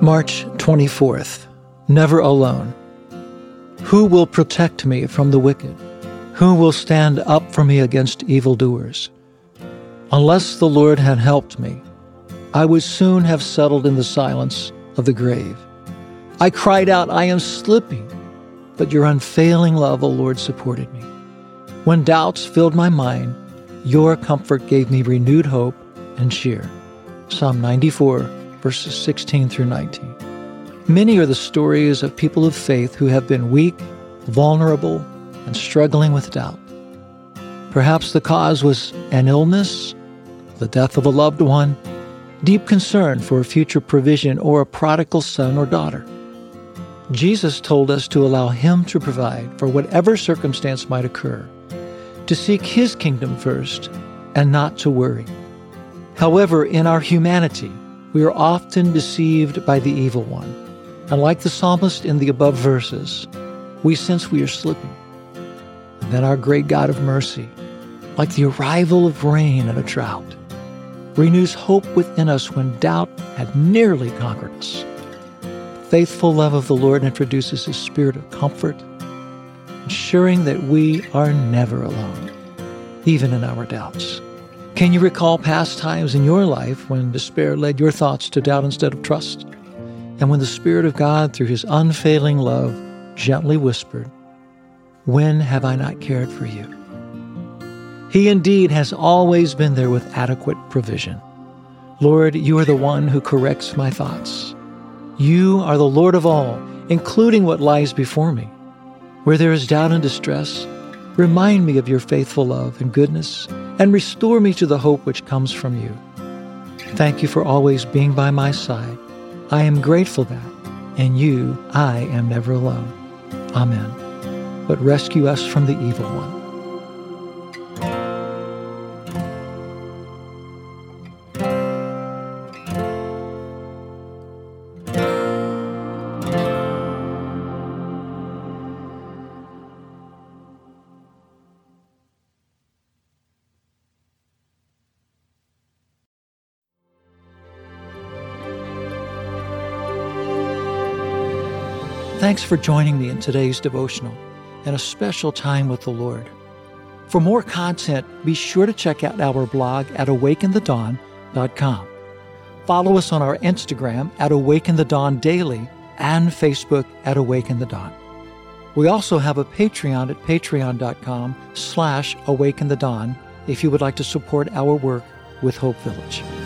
March 24th. Never alone. Who will protect me from the wicked? Who will stand up for me against evildoers? Unless the Lord had helped me, I would soon have settled in the silence of the grave. I cried out, I am slipping, but your unfailing love, O Lord, supported me. When doubts filled my mind, your comfort gave me renewed hope and cheer. Psalm 94, verses 16 through 19. Many are the stories of people of faith who have been weak, vulnerable, and struggling with doubt. Perhaps the cause was an illness, the death of a loved one, deep concern for future provision, or a prodigal son or daughter. Jesus told us to allow Him to provide for whatever circumstance might occur, to seek His kingdom first and not to worry. However, in our humanity, we are often deceived by the evil one. And like the psalmist in the above verses, we sense we are slipping. And then our great God of mercy, like the arrival of rain in a drought, renews hope within us when doubt had nearly conquered us. The faithful love of the Lord introduces His spirit of comfort, ensuring that we are never alone, even in our doubts. Can you recall past times in your life when despair led your thoughts to doubt instead of trust? And when the Spirit of God, through His unfailing love, gently whispered, "When have I not cared for you?" He indeed has always been there with adequate provision. Lord, you are the one who corrects my thoughts. You are the Lord of all, including what lies before me. Where there is doubt and distress, remind me of your faithful love and goodness, and restore me to the hope which comes from you. Thank you for always being by my side. I am grateful that, in you, I am never alone. Amen. But rescue us from the evil one. Thanks for joining me in today's devotional and a special time with the Lord. For more content, be sure to check out our blog at awakenthedawn.com. Follow us on our Instagram at Awaken the Dawn Daily and Facebook at Awaken the Dawn. We also have a Patreon at patreon.com/awakenthedawn if you would like to support our work with Hope Village.